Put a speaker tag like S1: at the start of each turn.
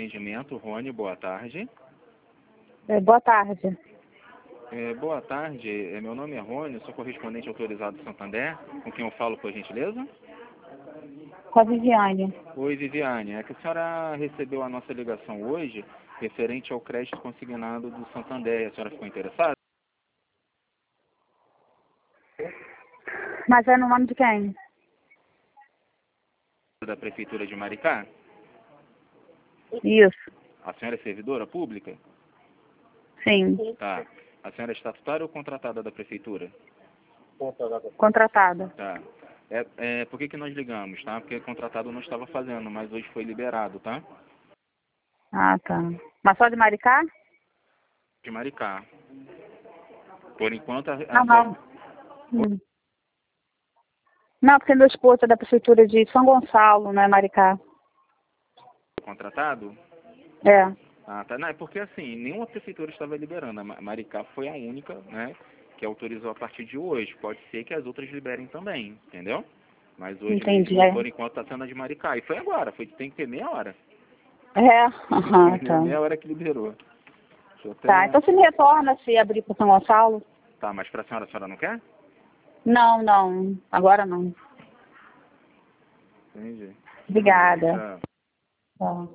S1: atendimento. Rony, boa tarde.
S2: Boa tarde.
S1: Boa tarde, meu nome é Rony, sou correspondente autorizado do Santander, com quem eu falo, por gentileza?
S2: Com a Viviane.
S1: Oi, Viviane, é que a senhora recebeu a nossa ligação hoje referente ao crédito consignado do Santander. A senhora ficou interessada?
S2: Mas é no nome de quem?
S1: Da Prefeitura de Maricá?
S2: Isso.
S1: A senhora é servidora pública?
S2: Sim.
S1: Tá. A senhora é estatutária ou contratada da Prefeitura?
S2: Contratada.
S1: Tá. Por que nós ligamos, tá? Porque contratado não estava fazendo, mas hoje foi liberado, tá?
S2: Ah, tá. Mas só de Maricá?
S1: De Maricá. Por enquanto,
S2: Não. Não, porque meu esposo é da prefeitura de São Gonçalo, não é Maricá.
S1: Contratado?
S2: É.
S1: Ah, tá. Não, é porque assim, nenhuma prefeitura estava liberando. A Maricá foi a única, né, que autorizou a partir de hoje. Pode ser que as outras liberem também, entendeu? Mas hoje,
S2: Entendi,
S1: por enquanto, está sendo a de Maricá. E foi agora, tem que ter meia hora.
S2: Tá.
S1: Meia hora que liberou.
S2: Tá, então você me retorna se abrir para São Gonçalo?
S1: Tá, mas para a senhora não quer?
S2: Não. Agora não.
S1: Entendi.
S2: Obrigada.
S1: Tchau.
S2: Tá.